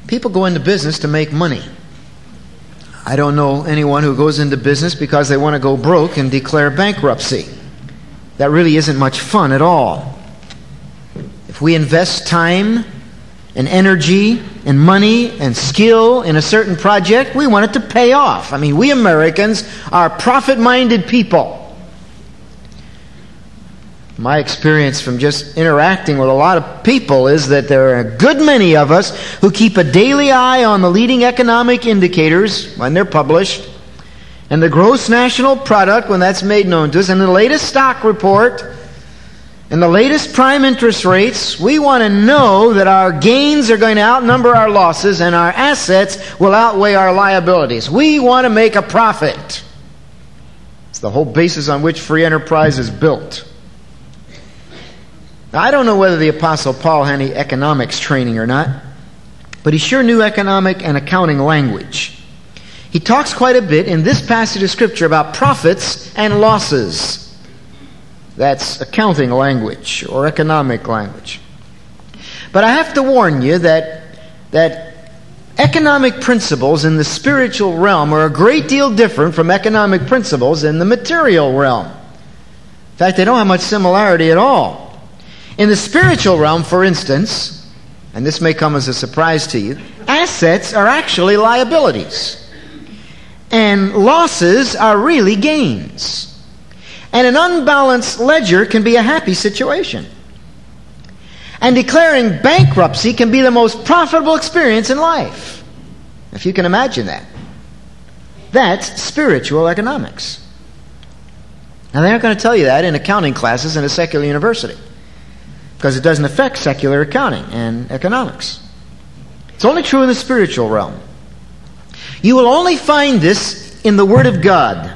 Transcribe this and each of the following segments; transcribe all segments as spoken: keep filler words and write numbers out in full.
People go into business to make money. I don't know anyone who goes into business because they want to go broke and declare bankruptcy. That really isn't much fun at all. If we invest time and energy and money and skill in a certain project, we want it to pay off. I mean, we Americans are profit-minded people. My experience from just interacting with a lot of people is that there are a good many of us who keep a daily eye on the leading economic indicators when they're published, and the gross national product when that's made known to us, and the latest stock report, and the latest prime interest rates. We want to know that our gains are going to outnumber our losses and our assets will outweigh our liabilities. We want to make a profit. It's the whole basis on which free enterprise is built. Now, I don't know whether the Apostle Paul had any economics training or not, but he sure knew economic and accounting language. He talks quite a bit in this passage of Scripture about profits and losses. That's accounting language or economic language. But I have to warn you that, that economic principles in the spiritual realm are a great deal different from economic principles in the material realm. In fact, they don't have much similarity at all. In the spiritual realm, for instance, and this may come as a surprise to you, assets are actually liabilities. And losses are really gains. And an unbalanced ledger can be a happy situation. And declaring bankruptcy can be the most profitable experience in life. If you can imagine that. That's spiritual economics. Now, they aren't going to tell you that in accounting classes in a secular university, because it doesn't affect secular accounting and economics. It's only true in the spiritual realm. You will only find this in the Word of God.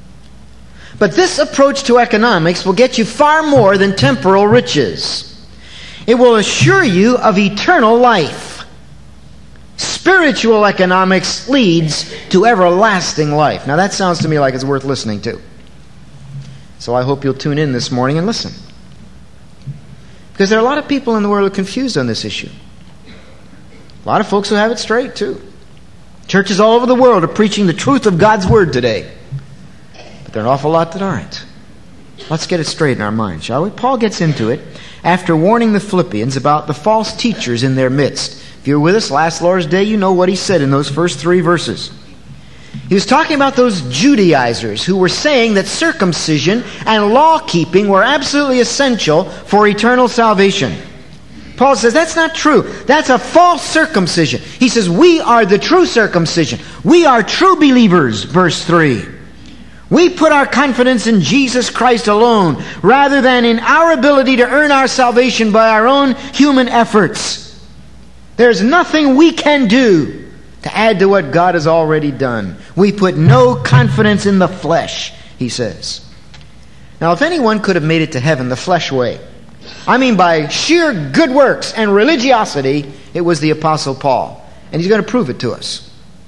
But this approach to economics will get you far more than temporal riches. It will assure you of eternal life. Spiritual economics leads to everlasting life. Now that sounds to me like it's worth listening to. So I hope you'll tune in this morning and listen. Because there are a lot of people in the world who are confused on this issue. A lot of folks who have it straight too. Churches all over the world are preaching the truth of God's Word today. But there are an awful lot that aren't. Let's get it straight in our minds, shall we? Paul gets into it after warning the Philippians about the false teachers in their midst. If you were with us last Lord's Day, you know what he said in those first three verses. He was talking about those Judaizers who were saying that circumcision and law-keeping were absolutely essential for eternal salvation. Paul says that's not true. That's a false circumcision. He says we are the true circumcision. We are true believers, verse three. We put our confidence in Jesus Christ alone, rather than in our ability to earn our salvation by our own human efforts. There's nothing we can do to add to what God has already done. We put no confidence in the flesh, he says. Now, if anyone could have made it to heaven the flesh way, I mean by sheer good works and religiosity, it was the Apostle Paul. And he's going to prove it to us.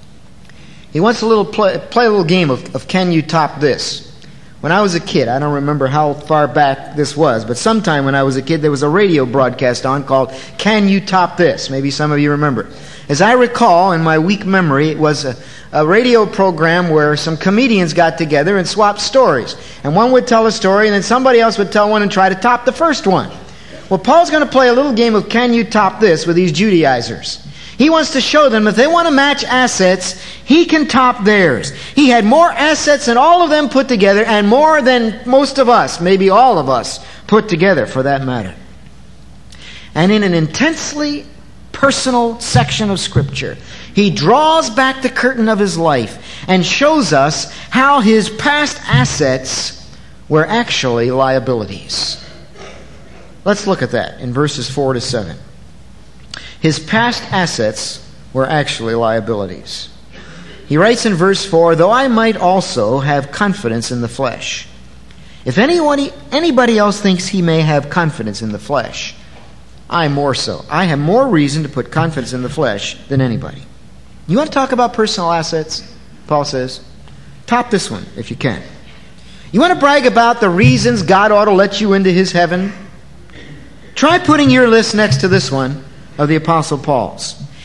He wants a little play, play a little game of, of can you top this? When I was a kid, I don't remember how far back this was, but sometime when I was a kid, there was a radio broadcast on called Can You Top This? Maybe some of you remember. As I recall, in my weak memory, it was a, a radio program where some comedians got together and swapped stories. And one would tell a story, and then somebody else would tell one and try to top the first one. Well, Paul's going to play a little game of Can You Top This with these Judaizers. He wants to show them if they want to match assets, he can top theirs. He had more assets than all of them put together, and more than most of us, maybe all of us, put together for that matter. And in an intensely personal section of Scripture, he draws back the curtain of his life and shows us how his past assets were actually liabilities. Let's look at that in verses four to seven. His past assets were actually liabilities. He writes in verse four, though I might also have confidence in the flesh. If anybody, anybody else thinks he may have confidence in the flesh, I more so. I have more reason to put confidence in the flesh than anybody. You want to talk about personal assets? Paul says, top this one if you can. You want to brag about the reasons God ought to let you into his heaven? Try putting your list next to this one of the Apostle Paul's.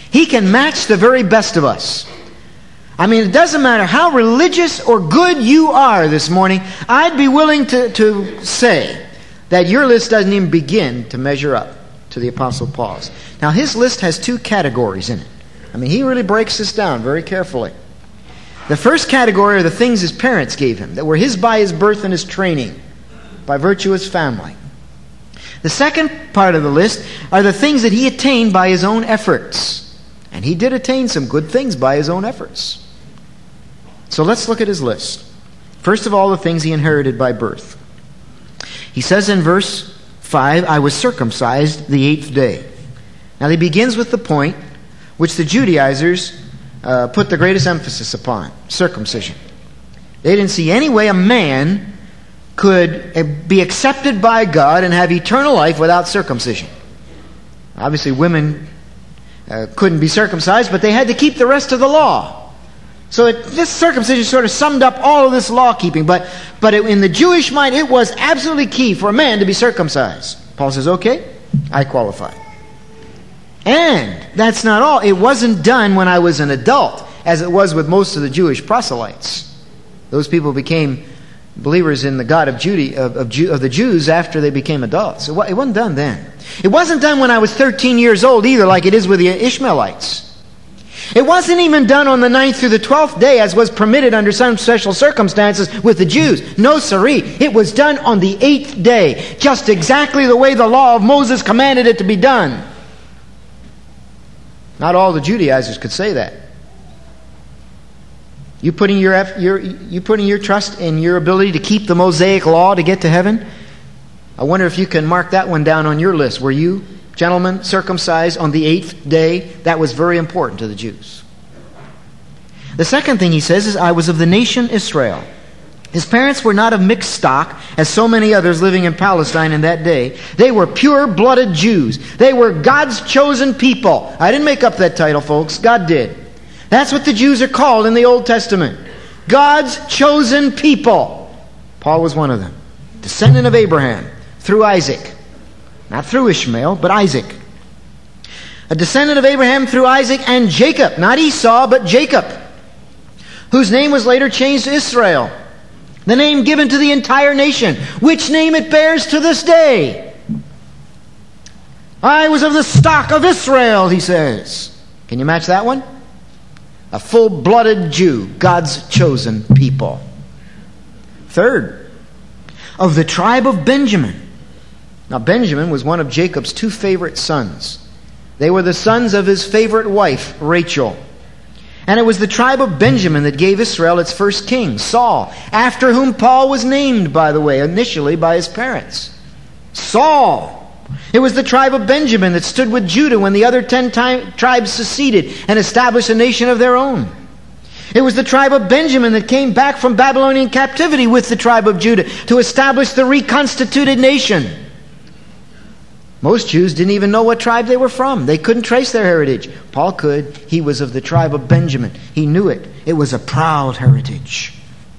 He can match the very best of us. I mean, it doesn't matter how religious or good you are this morning, I'd be willing to, to say that your list doesn't even begin to measure up to the Apostle Paul's. Now, his list has two categories in it. I mean, he really breaks this down very carefully. The first category are the things his parents gave him, that were his by his birth and his training, by virtue of his family. The second part of the list are the things that he attained by his own efforts. And he did attain some good things by his own efforts. So let's look at his list. First of all, the things he inherited by birth. He says in verse five, I was circumcised the eighth day. Now he begins with the point which the Judaizers uh, put the greatest emphasis upon, circumcision. They didn't see any way a man could be accepted by God and have eternal life without circumcision. Obviously, women uh, couldn't be circumcised, but they had to keep the rest of the law. So it, this circumcision sort of summed up all of this law-keeping. But, but it, in the Jewish mind, it was absolutely key for a man to be circumcised. Paul says, okay, I qualify. And that's not all. It wasn't done when I was an adult, as it was with most of the Jewish proselytes. Those people became believers in the God of, Judy, of, of, Jew, of the Jews after they became adults. It wasn't done then. It wasn't done when I was thirteen years old either, like it is with the Ishmaelites. It wasn't even done on the ninth through the twelfth day, as was permitted under some special circumstances with the Jews. No siree. It was done on the eighth day, just exactly the way the law of Moses commanded it to be done. Not all the Judaizers could say that. You putting your, your you putting your trust in your ability to keep the Mosaic law to get to heaven? I wonder if you can mark that one down on your list. Were you, gentlemen, circumcised on the eighth day? That was very important to the Jews. The second thing he says is, I was of the nation Israel. His parents were not of mixed stock, as so many others living in Palestine in that day. They were pure-blooded Jews. They were God's chosen people. I didn't make up that title, folks. God did. That's what the Jews are called in the Old Testament. God's chosen people. Paul was one of them. Descendant of Abraham through Isaac. Not through Ishmael, but Isaac. A descendant of Abraham through Isaac and Jacob. Not Esau, but Jacob, whose name was later changed to Israel. The name given to the entire nation, which name it bears to this day. I was of the stock of Israel, he says. Can you match that one? A full-blooded Jew, God's chosen people. Third, of the tribe of Benjamin. Now, Benjamin was one of Jacob's two favorite sons. They were the sons of his favorite wife, Rachel. And it was the tribe of Benjamin that gave Israel its first king, Saul, after whom Paul was named, by the way, initially by his parents. Saul. It was the tribe of Benjamin that stood with Judah when the other ten time, tribes seceded and established a nation of their own. It was the tribe of Benjamin that came back from Babylonian captivity with the tribe of Judah to establish the reconstituted nation. Most Jews didn't even know what tribe they were from. They couldn't trace their heritage. Paul could. He was of the tribe of Benjamin. He knew it. It was a proud heritage.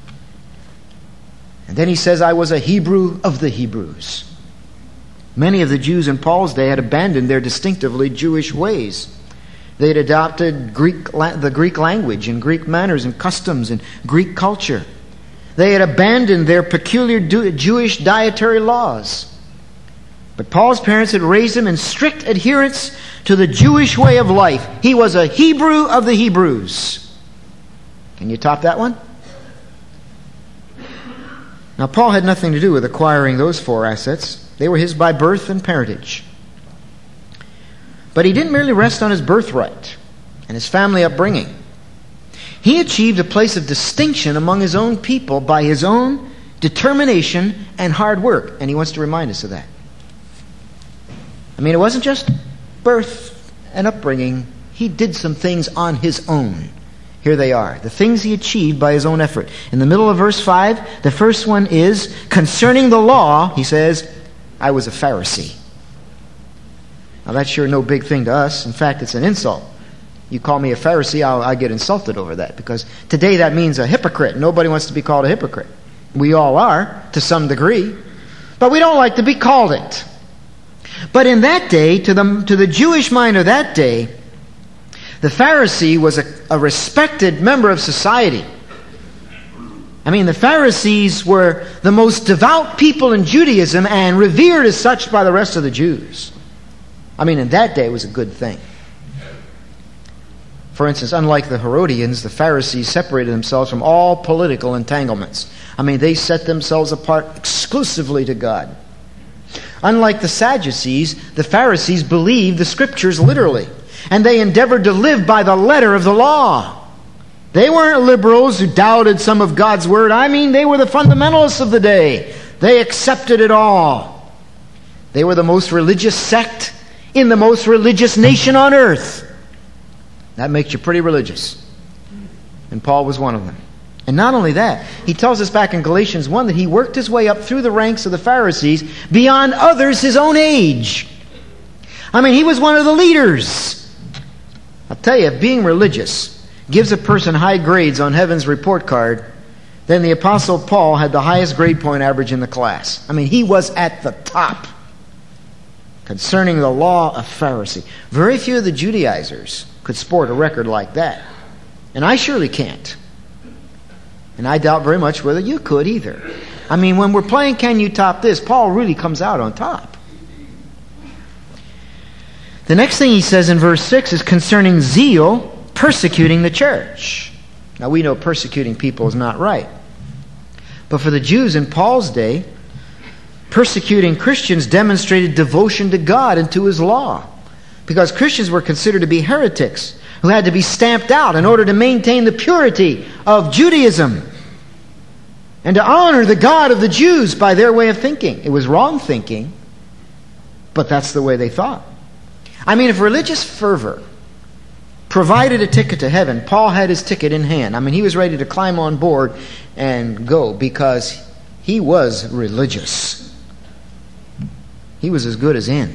And then he says, I was a Hebrew of the Hebrews. Many of the Jews in Paul's day had abandoned their distinctively Jewish ways. They had adopted Greek, the Greek language and Greek manners and customs and Greek culture. They had abandoned their peculiar Jewish dietary laws. But Paul's parents had raised him in strict adherence to the Jewish way of life. He was a Hebrew of the Hebrews. Can you top that one? Now, Paul had nothing to do with acquiring those four assets. They were his by birth and parentage. But he didn't merely rest on his birthright and his family upbringing. He achieved a place of distinction among his own people by his own determination and hard work. And he wants to remind us of that. I mean, it wasn't just birth and upbringing. He did some things on his own. Here they are. The things he achieved by his own effort. In the middle of verse five, the first one is, concerning the law, he says, I was a Pharisee. Now that's sure no big thing to us. In fact, it's an insult. You call me a Pharisee, I'll, I get insulted over that. Because today that means a hypocrite. Nobody wants to be called a hypocrite. We all are, to some degree. But we don't like to be called it. But in that day, to the, to the Jewish mind of that day, The Pharisee was a, a respected member of society. I mean, the Pharisees were the most devout people in Judaism and revered as such by the rest of the Jews. I mean, in that day, it was a good thing. For instance, unlike the Herodians, the Pharisees separated themselves from all political entanglements. I mean, they set themselves apart exclusively to God. Unlike the Sadducees, the Pharisees believed the Scriptures literally, and they endeavored to live by the letter of the law. They weren't liberals who doubted some of God's Word. I mean, they were the fundamentalists of the day. They accepted it all. They were the most religious sect in the most religious nation on earth. That makes you pretty religious. And Paul was one of them. And not only that, he tells us back in Galatians one that he worked his way up through the ranks of the Pharisees beyond others his own age. I mean, he was one of the leaders. I'll tell you, if being religious gives a person high grades on heaven's report card, then the Apostle Paul had the highest grade point average in the class. I mean, he was at the top concerning the law of Pharisee. Very few of the Judaizers could sport a record like that. And I surely can't. And I doubt very much whether you could either. I mean, when we're playing Can You Top This, Paul really comes out on top. The next thing he says in verse six is concerning zeal persecuting the church. Now we know persecuting people is not right. But for the Jews in Paul's day, persecuting Christians demonstrated devotion to God and to His law. Because Christians were considered to be heretics who had to be stamped out in order to maintain the purity of Judaism and to honor the God of the Jews by their way of thinking. It was wrong thinking, but that's the way they thought. I mean, if religious fervor provided a ticket to heaven, Paul had his ticket in hand. I mean, he was ready to climb on board and go because he was religious. He was as good as in.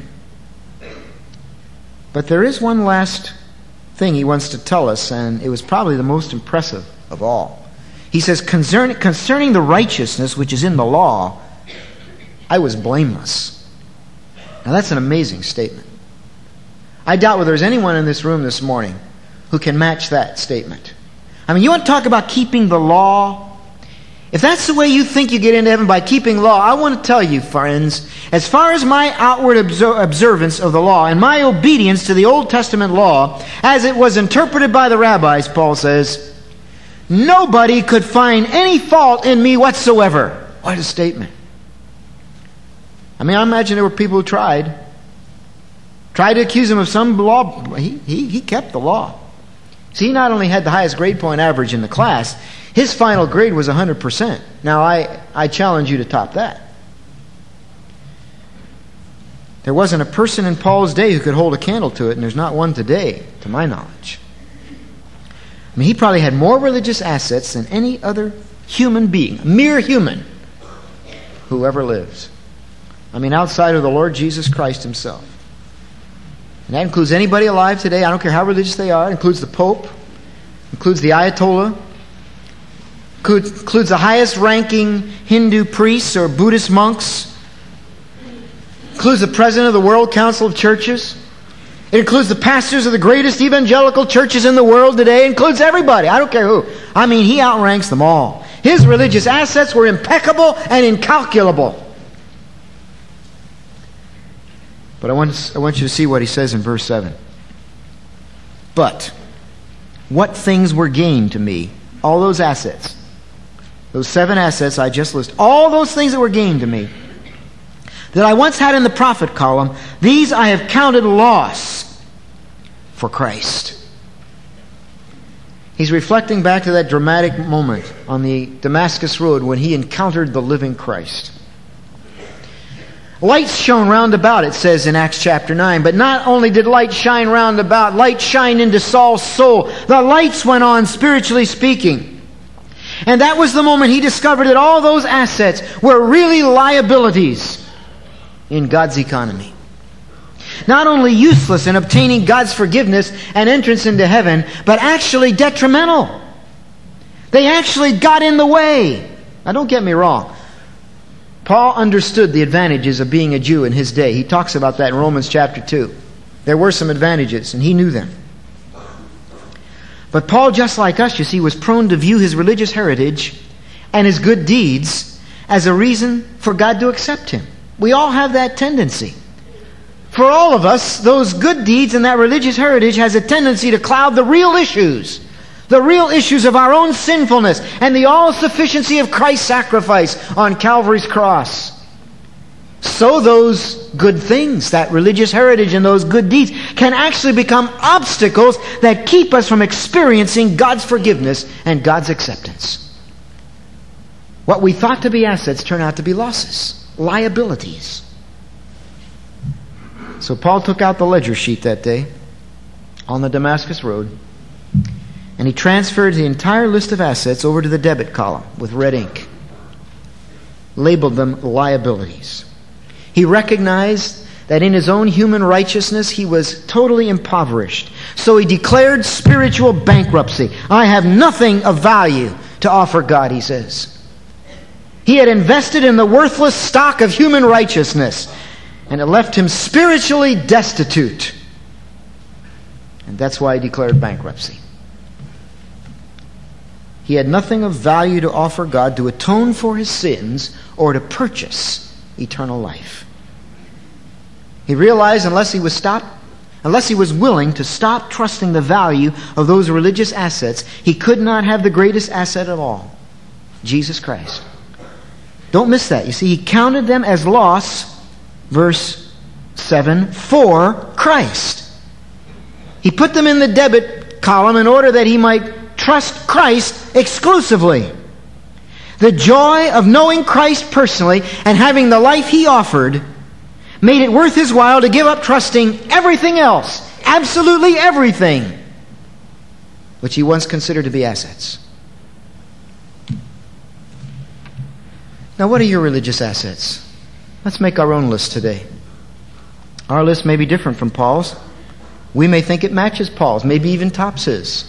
But there is one last thing he wants to tell us, and it was probably the most impressive of all. He says, Concern, concerning the righteousness which is in the law, I was blameless. Now that's an amazing statement. I doubt whether there's anyone in this room this morning who can match that statement. I mean, you want to talk about keeping the law? If that's the way you think you get into heaven, by keeping law, I want to tell you, friends, as far as my outward observance of the law and my obedience to the Old Testament law, as it was interpreted by the rabbis, Paul says, nobody could find any fault in me whatsoever. What a statement. I mean, I imagine there were people who tried. Tried to accuse him of some law. He, he, he kept the law. See, he not only had the highest grade point average in the class, his final grade was one hundred percent. Now, I, I challenge you to top that. There wasn't a person in Paul's day who could hold a candle to it, and there's not one today, to my knowledge. I mean, he probably had more religious assets than any other human being, a mere human, who ever lives. I mean, outside of the Lord Jesus Christ himself. And that includes anybody alive today. I don't care how religious they are. It includes the Pope. Includes the Ayatollah. Includes, includes the highest ranking Hindu priests or Buddhist monks. Includes the president of the World Council of Churches. It includes the pastors of the greatest evangelical churches in the world today. It includes everybody. I don't care who. I mean, he outranks them all. His religious assets were impeccable and incalculable. But I want, I want you to see what he says in verse seven. But what things were gained to me? All those assets. Those seven assets I just listed. All those things that were gained to me, that I once had in the profit column, these I have counted loss for Christ. He's reflecting back to that dramatic moment on the Damascus Road when he encountered the living Christ. Lights shone round about, it says in Acts chapter nine. But not only did light shine round about, light shined into Saul's soul. The lights went on, spiritually speaking. And that was the moment he discovered that all those assets were really liabilities in God's economy. Not only useless in obtaining God's forgiveness and entrance into heaven, but actually detrimental. They actually got in the way. Now don't get me wrong. Paul understood the advantages of being a Jew in his day. He talks about that in Romans chapter two. There were some advantages, and he knew them. But Paul, just like us, you see, was prone to view his religious heritage and his good deeds as a reason for God to accept him. We all have that tendency. For all of us, those good deeds and that religious heritage has a tendency to cloud the real issues. The real issues of our own sinfulness and the all-sufficiency of Christ's sacrifice on Calvary's cross. So those good things, that religious heritage and those good deeds, can actually become obstacles that keep us from experiencing God's forgiveness and God's acceptance. What we thought to be assets turn out to be losses, liabilities. So Paul took out the ledger sheet that day on the Damascus Road, and he transferred the entire list of assets over to the debit column with red ink, labeled them liabilities. He recognized that in his own human righteousness he was totally impoverished. So he declared spiritual bankruptcy. I have nothing of value to offer God, he says. He had invested in the worthless stock of human righteousness, and it left him spiritually destitute. And that's why he declared bankruptcy. He had nothing of value to offer God to atone for his sins or to purchase eternal life. He realized unless he was stopped, unless he was willing to stop trusting the value of those religious assets, he could not have the greatest asset of all, Jesus Christ. Don't miss that. You see, he counted them as loss, verse seven, for Christ. He put them in the debit column in order that he might trust Christ exclusively. The joy of knowing Christ personally and having the life he offered made it worth his while to give up trusting everything else, absolutely everything, which he once considered to be assets. Now, what are your religious assets? Let's make our own list today. Our list may be different from Paul's. We may think it matches Paul's, maybe even tops his.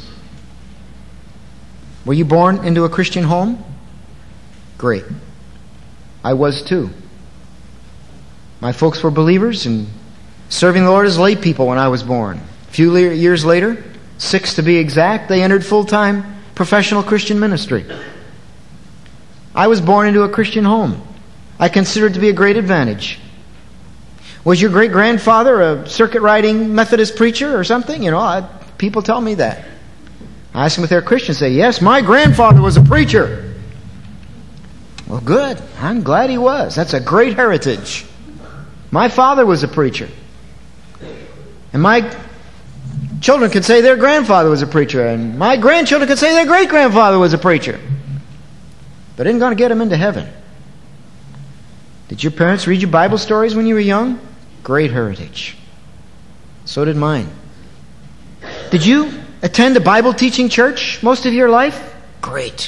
Were you born into a Christian home? Great. I was too. My folks were believers and serving the Lord as lay people when I was born. A few years later, six to be exact, they entered full-time professional Christian ministry. I was born into a Christian home. I consider it to be a great advantage. Was your great-grandfather a circuit-riding Methodist preacher or something? You know, I, people tell me that. I ask them if they're Christians, say, yes, my grandfather was a preacher. Well, good. I'm glad he was. That's a great heritage. My father was a preacher. And my children could say their grandfather was a preacher. And my grandchildren could say their great-grandfather was a preacher. But it isn't going to get them into heaven. Did your parents read you Bible stories when you were young? Great heritage. So did mine. Did you attend a Bible teaching church most of your life? Great.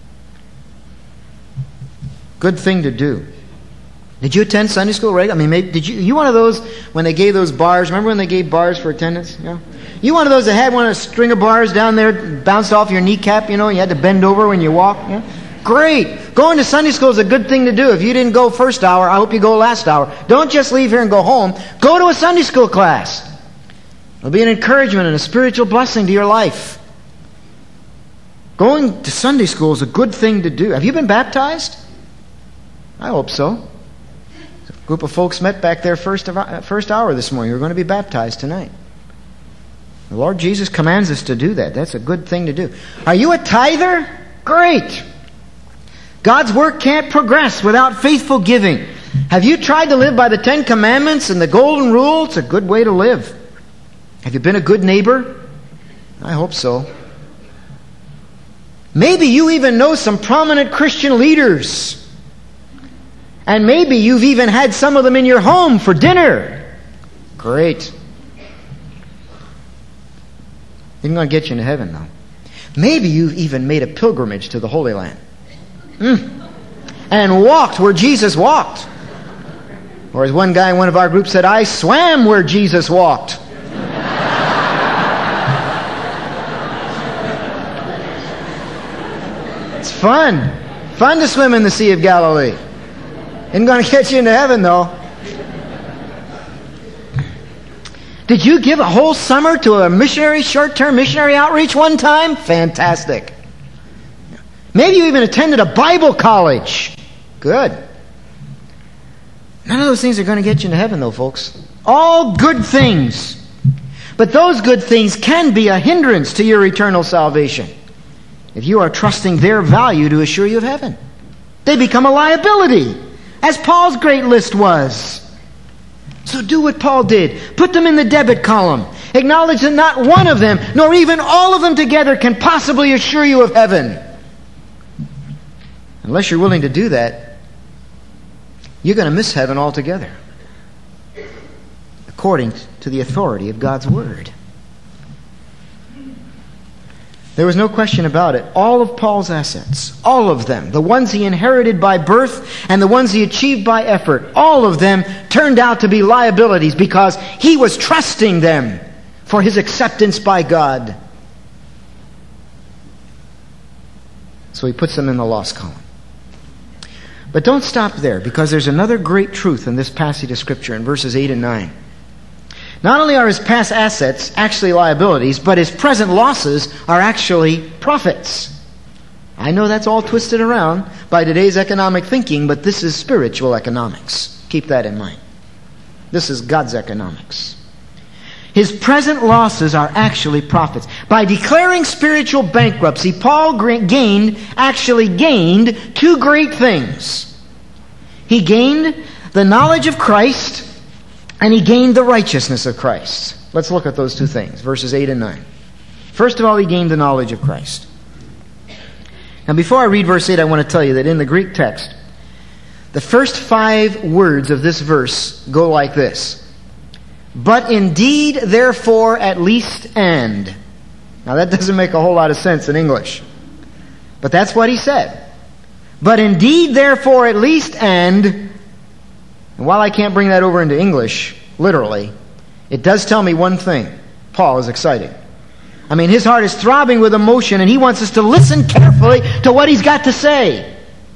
Good thing to do. Did you attend Sunday school regularly? I mean, maybe, did you? You one of those when they gave those bars? Remember when they gave bars for attendance? You know? You one of those that had one of a string of bars down there bounced off your kneecap? You know, you had to bend over when you walked. You know? Great. Going to Sunday school is a good thing to do. If you didn't go first hour, I hope you go last hour. Don't just leave here and go home. Go to a Sunday school class. It'll be an encouragement and a spiritual blessing to your life. Going to Sunday school is a good thing to do. Have you been baptized? I hope so. A group of folks met back there first, of, first hour this morning. You're going to be baptized tonight. The Lord Jesus commands us to do that. That's a good thing to do. Are you a tither? Great. God's work can't progress without faithful giving. Have you tried to live by the Ten Commandments and the Golden Rule? It's a good way to live. Have you been a good neighbor? I hope so. Maybe you even know some prominent Christian leaders. And maybe you've even had some of them in your home for dinner. Great. Isn't going to get you into heaven, though. Maybe you've even made a pilgrimage to the Holy Land. Mm. And walked where Jesus walked. Or as one guy in one of our groups said, I swam where Jesus walked. It's fun. Fun to swim in the Sea of Galilee. Isn't going to get you into heaven, though. Did you give a whole summer to a missionary, short-term missionary outreach one time? Fantastic. Maybe you even attended a Bible college. Good. None of those things are going to get you into heaven, though, folks. All good things. But those good things can be a hindrance to your eternal salvation if you are trusting their value to assure you of heaven. They become a liability, as Paul's great list was. So do what Paul did. Put them in the debit column. Acknowledge that not one of them, nor even all of them together, can possibly assure you of heaven. Unless you're willing to do that, you're going to miss heaven altogether, according to the authority of God's Word. There was no question about it. All of Paul's assets, all of them, the ones he inherited by birth and the ones he achieved by effort, all of them turned out to be liabilities because he was trusting them for his acceptance by God. So he puts them in the lost column. But don't stop there, because there's another great truth in this passage of Scripture in verses eight and nine. Not only are his past assets actually liabilities, but his present losses are actually profits. I know that's all twisted around by today's economic thinking, but this is spiritual economics. Keep that in mind. This is God's economics. His present losses are actually profits. By declaring spiritual bankruptcy, Paul gained, actually gained two great things. He gained the knowledge of Christ, and he gained the righteousness of Christ. Let's look at those two things, verses eight and nine. First of all, he gained the knowledge of Christ. Now, before I read verse eight, I want to tell you that in the Greek text, the first five words of this verse go like this. But indeed, therefore, at least, and. Now, that doesn't make a whole lot of sense in English. But that's what he said. But indeed, therefore, at least, and... And while I can't bring that over into English, literally, it does tell me one thing. Paul is excited. I mean, his heart is throbbing with emotion, and he wants us to listen carefully to what he's got to say.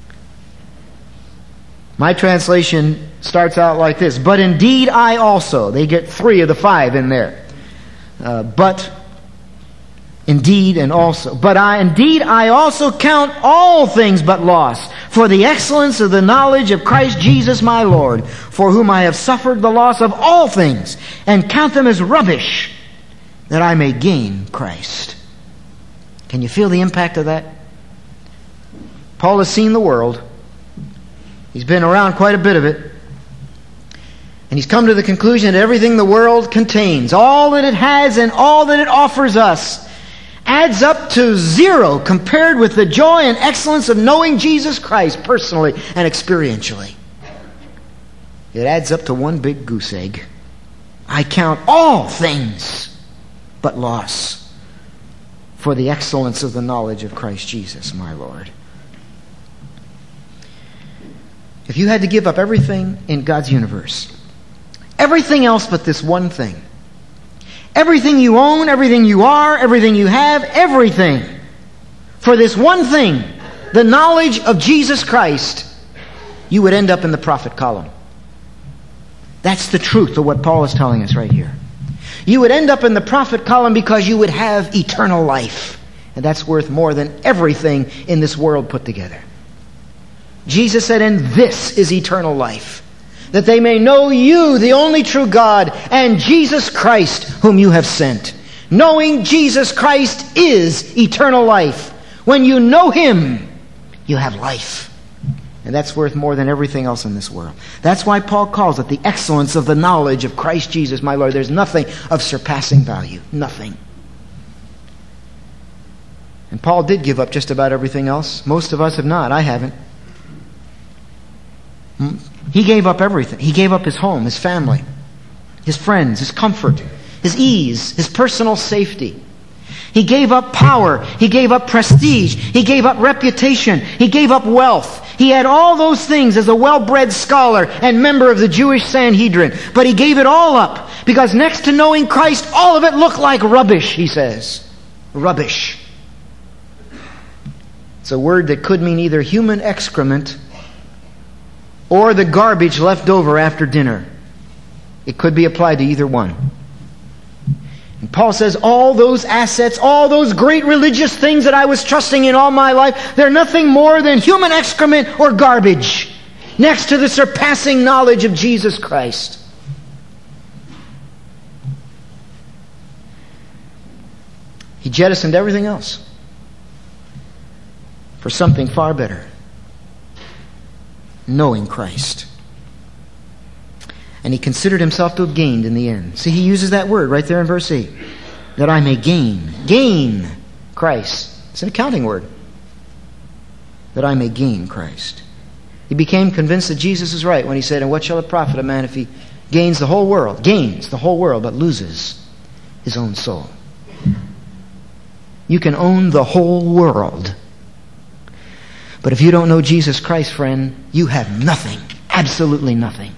My translation starts out like this. But indeed I also. They get three of the five in there. Uh, but, indeed, and also. But I, indeed I also count all things but loss, for the excellence of the knowledge of Christ Jesus my Lord, for whom I have suffered the loss of all things, and count them as rubbish, that I may gain Christ. Can you feel the impact of that? Paul has seen the world. He's been around quite a bit of it. And he's come to the conclusion that everything the world contains, all that it has and all that it offers us, adds up to zero compared with the joy and excellence of knowing Jesus Christ personally and experientially. It adds up to one big goose egg. I count all things but loss for the excellence of the knowledge of Christ Jesus, my Lord. If you had to give up everything in God's universe, everything else but this one thing, everything you own, everything you are, everything you have, everything, for this one thing, the knowledge of Jesus Christ, you would end up in the prophet column. That's the truth of what Paul is telling us right here. You would end up in the prophet column because you would have eternal life. And that's worth more than everything in this world put together. Jesus said, and this is eternal life, that they may know you, the only true God, and Jesus Christ, whom you have sent. Knowing Jesus Christ is eternal life. When you know Him, you have life. And that's worth more than everything else in this world. That's why Paul calls it the excellence of the knowledge of Christ Jesus, my Lord. There's nothing of surpassing value. Nothing. And Paul did give up just about everything else. Most of us have not. I haven't. He gave up everything. He gave up his home, his family, his friends, his comfort, his ease, his personal safety. He gave up power. He gave up prestige. He gave up reputation. He gave up wealth. He had all those things as a well-bred scholar and member of the Jewish Sanhedrin. But he gave it all up because next to knowing Christ, all of it looked like rubbish, he says. Rubbish. It's a word that could mean either human excrement or the garbage left over after dinner. It could be applied to either one. And Paul says, all those assets, all those great religious things that I was trusting in all my life, they're nothing more than human excrement or garbage next to the surpassing knowledge of Jesus Christ. He jettisoned everything else for something far better. Knowing Christ. And he considered himself to have gained in the end. See, he uses that word right there in verse eight. That I may gain. Gain Christ. It's an accounting word. That I may gain Christ. He became convinced that Jesus is right when he said, and what shall it profit a man if he gains the whole world? Gains the whole world, but loses his own soul. You can own the whole world. But if you don't know Jesus Christ, friend, you have nothing. Absolutely nothing.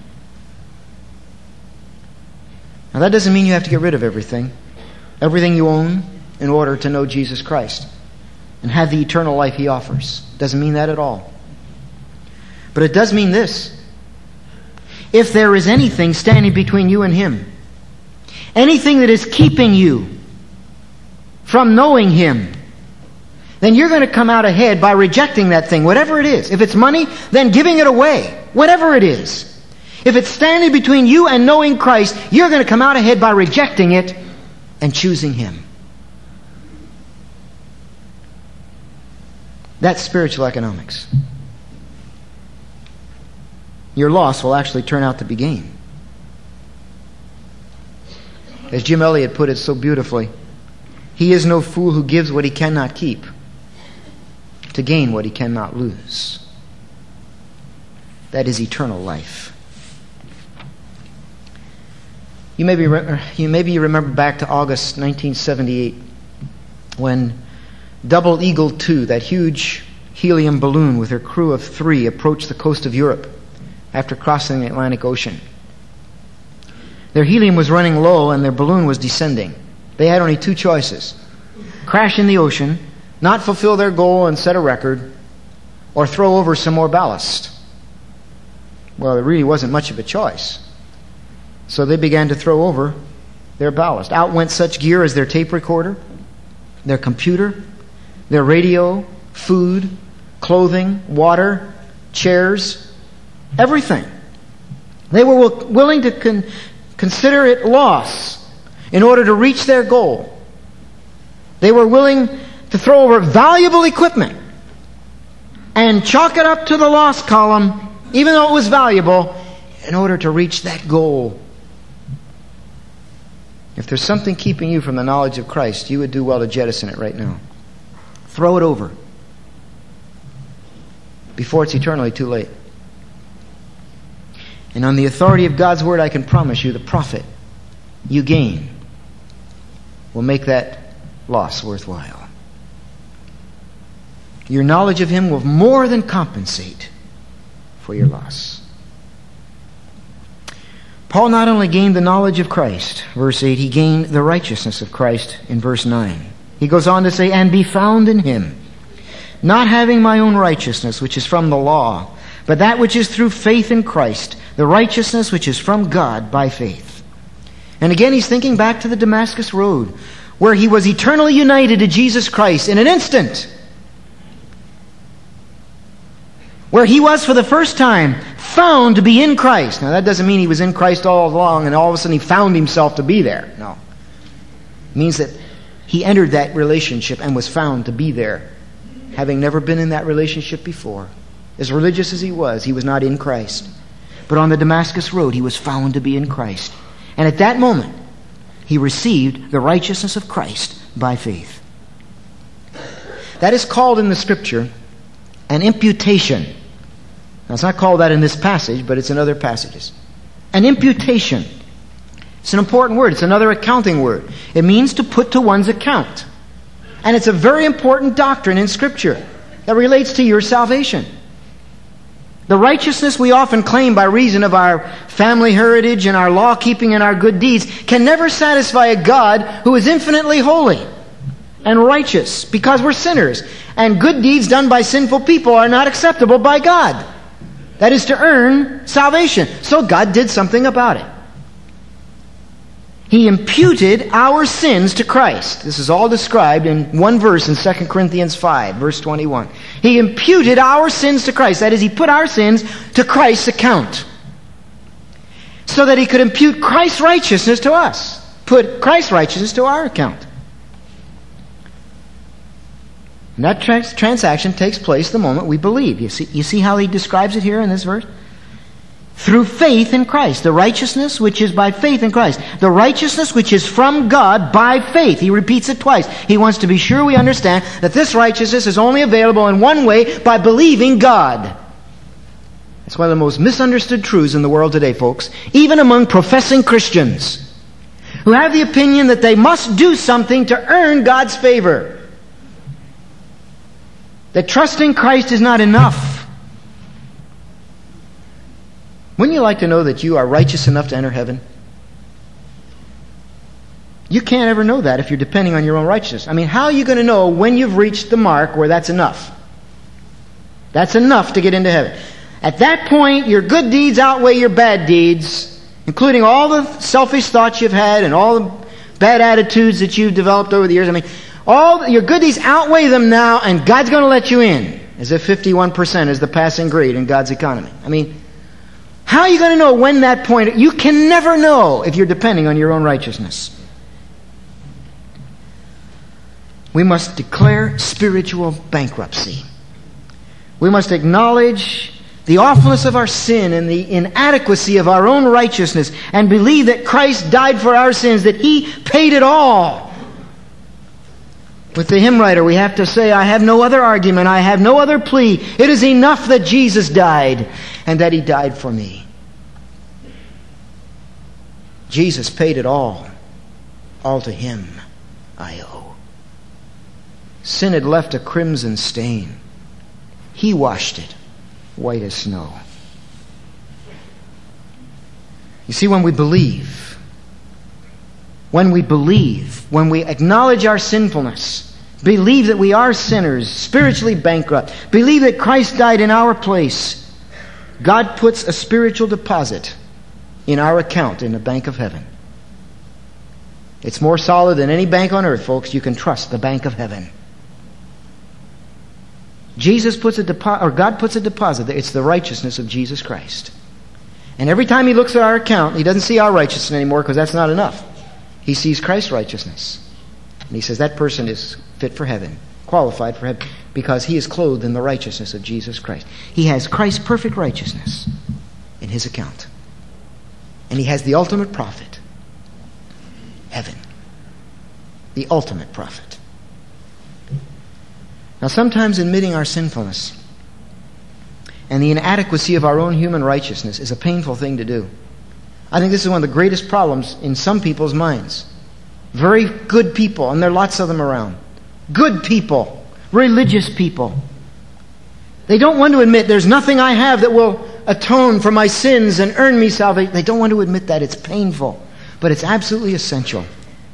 Now that doesn't mean you have to get rid of everything. Everything you own in order to know Jesus Christ and have the eternal life He offers. Doesn't mean that at all. But it does mean this. If there is anything standing between you and Him, anything that is keeping you from knowing Him, then you're going to come out ahead by rejecting that thing, whatever it is. If it's money, then giving it away, whatever it is. If it's standing between you and knowing Christ, you're going to come out ahead by rejecting it and choosing Him. That's spiritual economics. Your loss will actually turn out to be gain. As Jim Elliot put it so beautifully, he is no fool who gives what he cannot keep to gain what he cannot lose. That is eternal life. You maybe, you maybe remember back to August nineteen seventy-eight when Double Eagle two, that huge helium balloon with her crew of three, approached the coast of Europe after crossing the Atlantic Ocean. Their helium was running low and their balloon was descending. They had only two choices. Crash in the ocean, not fulfill their goal and set a record, or throw over some more ballast. Well, there really wasn't much of a choice. So they began to throw over their ballast. Out went such gear as their tape recorder, their computer, their radio, food, clothing, water, chairs, everything. They were willing to con- consider it loss in order to reach their goal. They were willing to throw over valuable equipment and chalk it up to the loss column, even though it was valuable, in order to reach that goal. If there's something keeping you from the knowledge of Christ, you would do well to jettison it right now. Throw it over before it's eternally too late. And on the authority of God's Word, I can promise you the profit you gain will make that loss worthwhile. Your knowledge of Him will more than compensate for your loss. Paul not only gained the knowledge of Christ, verse eight, he gained the righteousness of Christ in verse nine. He goes on to say, and be found in Him, not having my own righteousness, which is from the law, but that which is through faith in Christ, the righteousness which is from God by faith. And again, he's thinking back to the Damascus Road, where he was eternally united to Jesus Christ in an instant. Where he was for the first time found to be in Christ. Now that doesn't mean he was in Christ all along and all of a sudden he found himself to be there. No. It means that he entered that relationship and was found to be there, having never been in that relationship before. As religious as he was, he was not in Christ. But on the Damascus Road, he was found to be in Christ. And at that moment, he received the righteousness of Christ by faith. That is called in the Scripture an imputation. Now, it's not called that in this passage, but it's in other passages. An imputation. It's an important word. It's another accounting word. It means to put to one's account. And it's a very important doctrine in Scripture that relates to your salvation. The righteousness we often claim by reason of our family heritage and our law-keeping and our good deeds can never satisfy a God who is infinitely holy and righteous, because we're sinners. And good deeds done by sinful people are not acceptable by God. That is to earn salvation. So God did something about it. He imputed our sins to Christ. This is all described in one verse in Second Corinthians five, verse twenty-one. He imputed our sins to Christ. That is, He put our sins to Christ's account, so that He could impute Christ's righteousness to us. Put Christ's righteousness to our account. And that trans- transaction takes place the moment we believe. You see, you see how he describes it here in this verse? Through faith in Christ. The righteousness which is by faith in Christ. The righteousness which is from God by faith. He repeats it twice. He wants to be sure we understand that this righteousness is only available in one way, by believing God. It's one of the most misunderstood truths in the world today, folks. Even among professing Christians who have the opinion that they must do something to earn God's favor. That trusting Christ is not enough. Wouldn't you like to know that you are righteous enough to enter heaven? You can't ever know that if you're depending on your own righteousness. I mean, how are you going to know when you've reached the mark where that's enough? That's enough to get into heaven. At that point, your good deeds outweigh your bad deeds, including all the selfish thoughts you've had and all the bad attitudes that you've developed over the years. I mean, all your good deeds outweigh them now, and God's going to let you in, as if fifty-one percent is the passing grade in God's economy. I mean, how are you going to know when that point? You can never know if you're depending on your own righteousness. We must declare spiritual bankruptcy. We must acknowledge the awfulness of our sin and the inadequacy of our own righteousness, and believe that Christ died for our sins, that He paid it all. With the hymn writer, we have to say, I have no other argument, I have no other plea. It is enough that Jesus died, and that He died for me. Jesus paid it all. All to Him I owe. Sin had left a crimson stain. He washed it white as snow. You see, when we believe, when we believe, when we acknowledge our sinfulness, believe that we are sinners, spiritually bankrupt, believe that Christ died in our place, God puts a spiritual deposit in our account in the bank of heaven. It's more solid than any bank on earth, folks. You can trust the bank of heaven. Jesus puts a deposit, or God puts a deposit there. It's the righteousness of Jesus Christ. And every time He looks at our account, He doesn't see our righteousness anymore, because that's not enough. He sees Christ's righteousness. And He says that person is fit for heaven, qualified for heaven, because he is clothed in the righteousness of Jesus Christ. He has Christ's perfect righteousness in his account. And he has the ultimate profit, heaven. The ultimate profit. Now, sometimes admitting our sinfulness and the inadequacy of our own human righteousness is a painful thing to do. I think this is one of the greatest problems in some people's minds. Very good people, and there are lots of them around. Good people, religious people. They don't want to admit there's nothing I have that will atone for my sins and earn me salvation. They don't want to admit that. It's painful, but it's absolutely essential.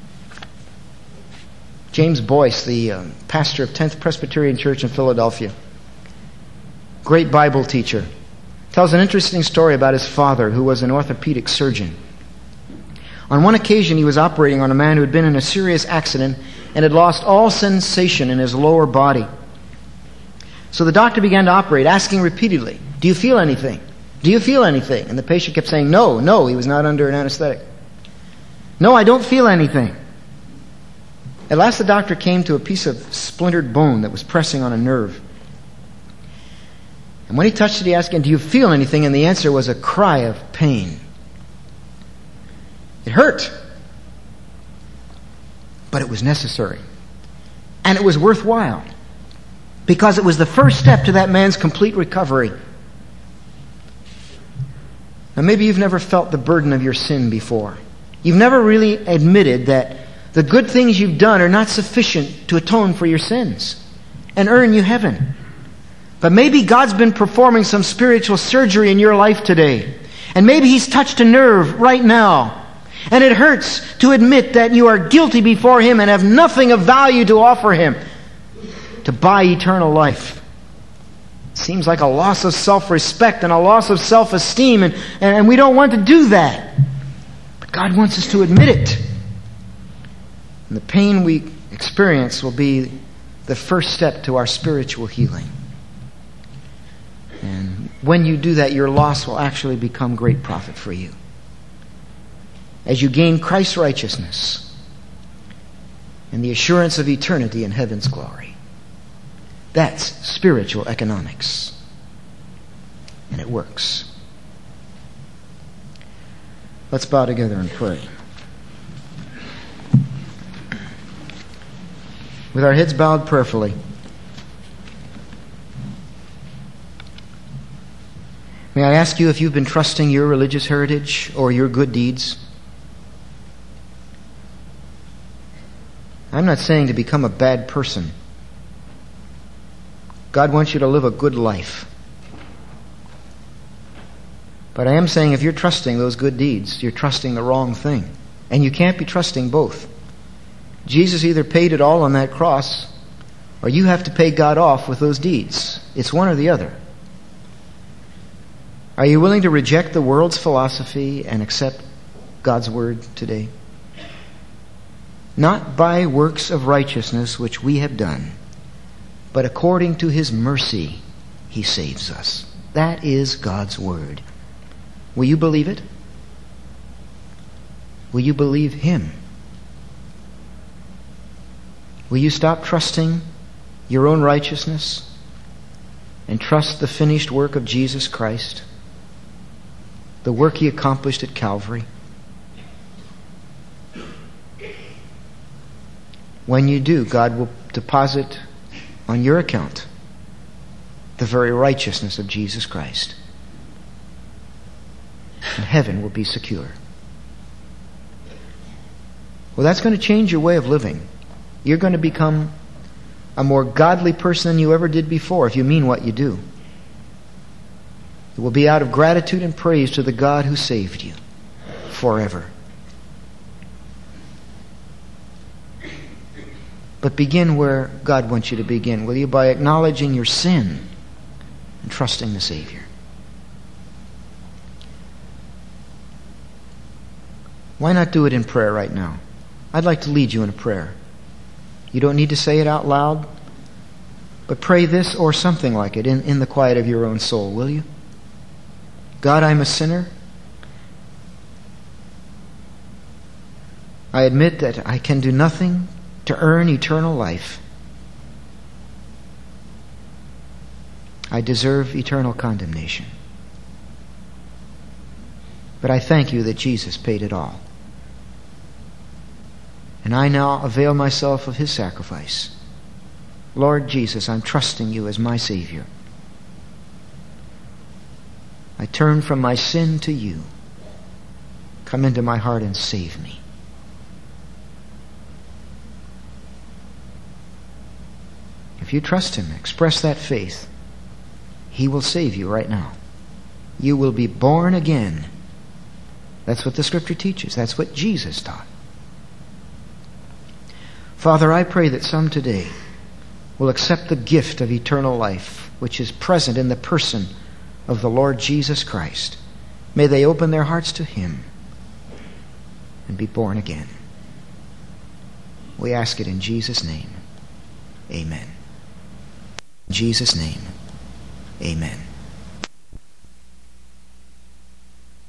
James Boyce, the uh, pastor of tenth Presbyterian Church in Philadelphia, great Bible teacher, tells an interesting story about his father, who was an orthopedic surgeon. On one occasion, he was operating on a man who had been in a serious accident and had lost all sensation in his lower body. So the doctor began to operate, asking repeatedly, "Do you feel anything? Do you feel anything?" And the patient kept saying, "No, no," he was not under an anesthetic. "No, I don't feel anything." At last the doctor came to a piece of splintered bone that was pressing on a nerve. And when he touched it, he asked him, "Do you feel anything?" And the answer was a cry of pain. It hurt. But it was necessary. And it was worthwhile. Because it was the first step to that man's complete recovery. Now, maybe you've never felt the burden of your sin before. You've never really admitted that the good things you've done are not sufficient to atone for your sins and earn you heaven. But maybe God's been performing some spiritual surgery in your life today. And maybe He's touched a nerve right now. And it hurts to admit that you are guilty before Him and have nothing of value to offer Him to buy eternal life. It seems like a loss of self-respect and a loss of self-esteem, and, and we don't want to do that. But God wants us to admit it. And the pain we experience will be the first step to our spiritual healing. And when you do that, your loss will actually become great profit for you. As you gain Christ's righteousness and the assurance of eternity in heaven's glory. That's spiritual economics. And it works. Let's bow together and pray. With our heads bowed prayerfully, may I ask you if you've been trusting your religious heritage or your good deeds? I'm not saying to become a bad person. God wants you to live a good life. But I am saying if you're trusting those good deeds, you're trusting the wrong thing. And you can't be trusting both. Jesus either paid it all on that cross, or you have to pay God off with those deeds. It's one or the other. Are you willing to reject the world's philosophy and accept God's word today? Not by works of righteousness which we have done, but according to His mercy He saves us. That is God's word. Will you believe it? Will you believe Him? Will you stop trusting your own righteousness and trust the finished work of Jesus Christ, the work He accomplished at Calvary? When you do, God will deposit on your account the very righteousness of Jesus Christ. And heaven will be secure. Well, that's going to change your way of living. You're going to become a more godly person than you ever did before if you mean what you do. It will be out of gratitude and praise to the God who saved you forever. But begin where God wants you to begin. Will you? By acknowledging your sin and trusting the Savior. Why not do it in prayer right now? I'd like to lead you in a prayer. You don't need to say it out loud, but pray this or something like it in, in the quiet of your own soul, will you? God, I'm a sinner. I admit that I can do nothing to earn eternal life. I deserve eternal condemnation. But I thank you that Jesus paid it all. And I now avail myself of His sacrifice. Lord Jesus, I'm trusting you as my Savior. I turn from my sin to you. Come into my heart and save me. If you trust Him, express that faith, He will save you right now. You will be born again. That's what the Scripture teaches. That's what Jesus taught. Father, I pray that some today will accept the gift of eternal life, which is present in the person of the Lord Jesus Christ. May they open their hearts to Him and be born again. We ask it in Jesus' name. Amen. In Jesus' name, amen.